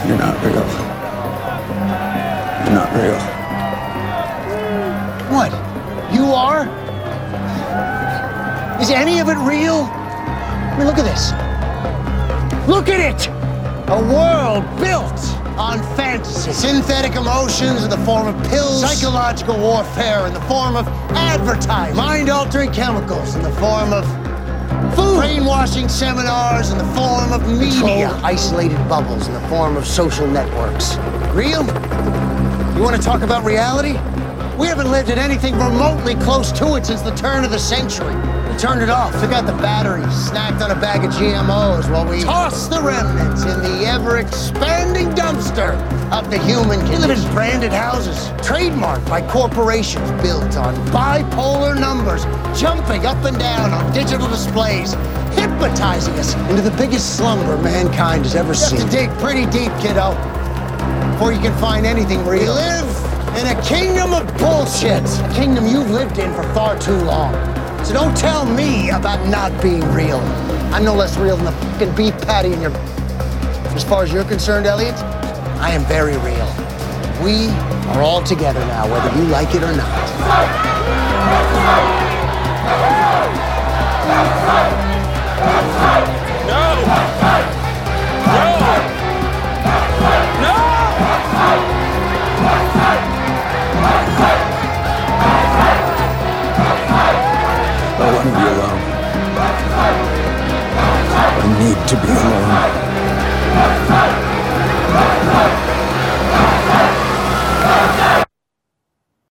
You're not real. You're not real. What? You are? Is any of it real? I mean, look at this. Look at it! A world built on fantasy. Synthetic emotions in the form of pills. Psychological warfare in the form of advertising. Mind-altering chemicals in the form of food. Brainwashing seminars in the form of media. Controlled, isolated bubbles in the form of social networks. Real? You want to talk about reality? We haven't lived in anything remotely close to it since the turn of the century. We turned it off, took out the batteries, snacked on a bag of GMOs while we tossed the remnants in the ever-expanding dumpster of the human condition. We live in branded houses, trademarked by corporations, built on bipolar numbers, jumping up and down on digital displays, hypnotizing us into the biggest slumber mankind has ever seen. You have to dig pretty deep, kiddo, before you can find anything real. We live in a kingdom of bullshit, a kingdom you've lived in for far too long. So don't tell me about not being real. I'm no less real than the fucking beef patty in your... As far as you're concerned, Elliot, I am very real. We are all together now, whether you like it or not.